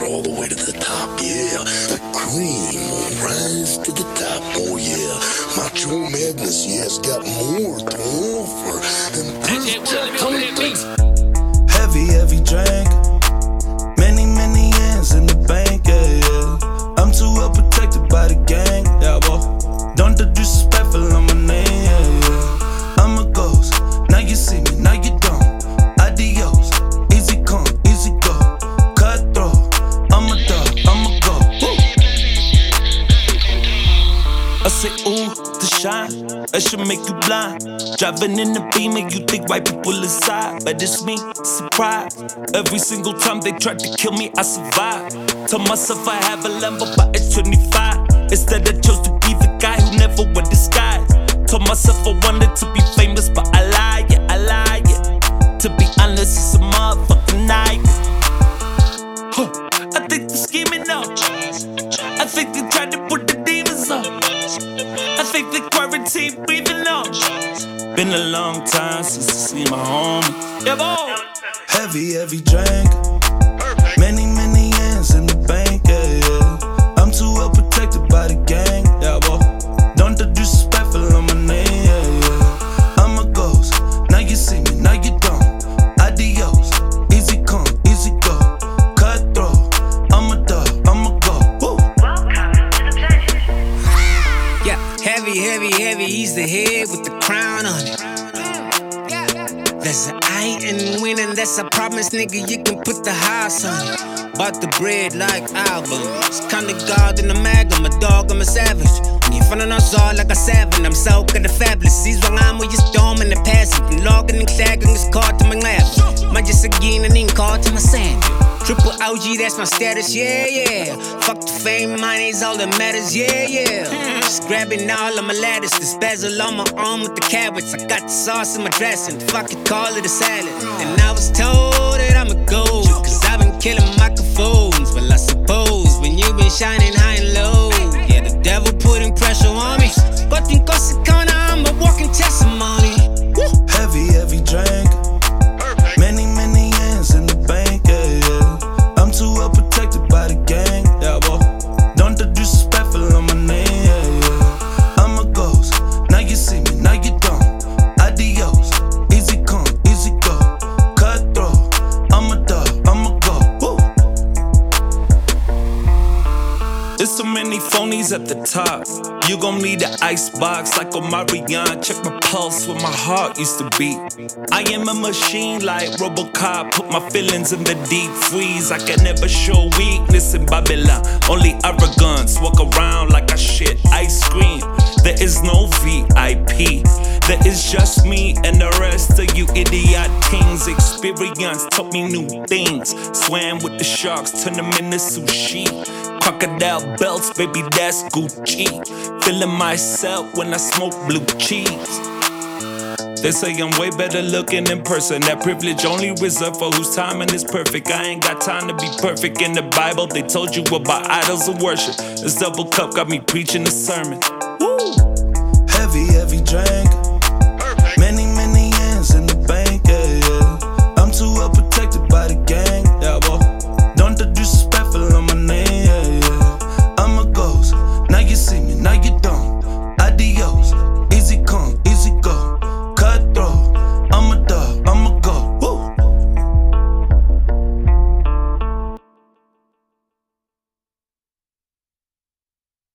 all the way to the top, yeah. The cream will rise to the top, oh yeah. Macho Madness, yeah, has got more to offer than this. Heavy drink. Many ends in the bank, yeah. I'm too well protected by the gang, yeah, boy. Don't do disrespectful on my name, yeah. I'm a ghost, now you see me, now you don't. Adios, easy come, easy go. Cutthroat, I'm a dog, I'm a go. Woo. I say, ooh, the shine, that should make you blind. Driving in the Beamer, you think white people inside, but it's me, surprise. Every single time they tried to kill me, I survived. Told myself I have a Lambo, but it's 25. Instead I chose to be the guy who never wore disguise. Told myself I wanted to be famous, but I lie, yeah. To be honest, it's a motherfucking nightmare. I think they're scheming up. I think they tried to put the demons up. I think the quarantine breathing up. Been a long time since I see my homie. Yeah, boy. Heavy drink. Many ends in the bank, yeah. I'm too well protected by the gang, yeah, boy. Don't do disrespectful on my name, yeah. I'm a ghost, now you see me, now you don't. Adios, easy come, easy go. Cutthroat, I'm a dog, I'm a go. Woo. Welcome to the pleasure. Yeah, heavy, he's the head with the crown on it. That's I ain't winning, that's a promise, nigga, you can put the house on it. Bought the bread like albums. Kinda God in the mag, I'm a dog, I'm a savage. When you front on us all like a savage, I'm so good at fabulous. Iswangan mo yung storm in the past. Logging and clagging is caught to my lap. Majis again and then caught to my sand. Triple OG, that's my status, yeah. Fuck the fame, money's all that matters, yeah. Just grabbing all of my ladders, this bezel on my arm with the carrots. I got the sauce in my dressing, fuck it, call it a salad. And I was told that I'ma go, cause I've been killing microphones. Well, I suppose when you've been shining high and low, yeah, the devil putting pressure on me. But in Corsicana, I'm a walking testimony. Heavy drink. Many ends in the bank, yeah. I'm too well protected by the gang, yeah, boy. Don't do disrespectful on my name, yeah. I'm a ghost, now you see me, now you don't. Adios, easy come, easy go. Cutthroat, I'm a dog, I'm a go. Woo. There's so many phonies at the top. You gon' need an icebox like Omarion. Check my pulse where my heart used to beat. I am a machine like Robocop. Put my feelings in the deep freeze. I can never show weakness in Babylon. Only arrogance. Walk around like I shit ice cream. There is no VIP. There is just me and the rest of you idiot kings. Experience taught me new things. Swam with the sharks, turned them into sushi. Crocodile belts, baby, that's Gucci. Feeling myself when I smoke blue cheese. They say I'm way better looking in person. That privilege only reserved for whose timing is perfect. I ain't got time to be perfect. In the Bible, they told you about idols of worship. This double cup got me preaching a sermon. Woo! Heavy drink.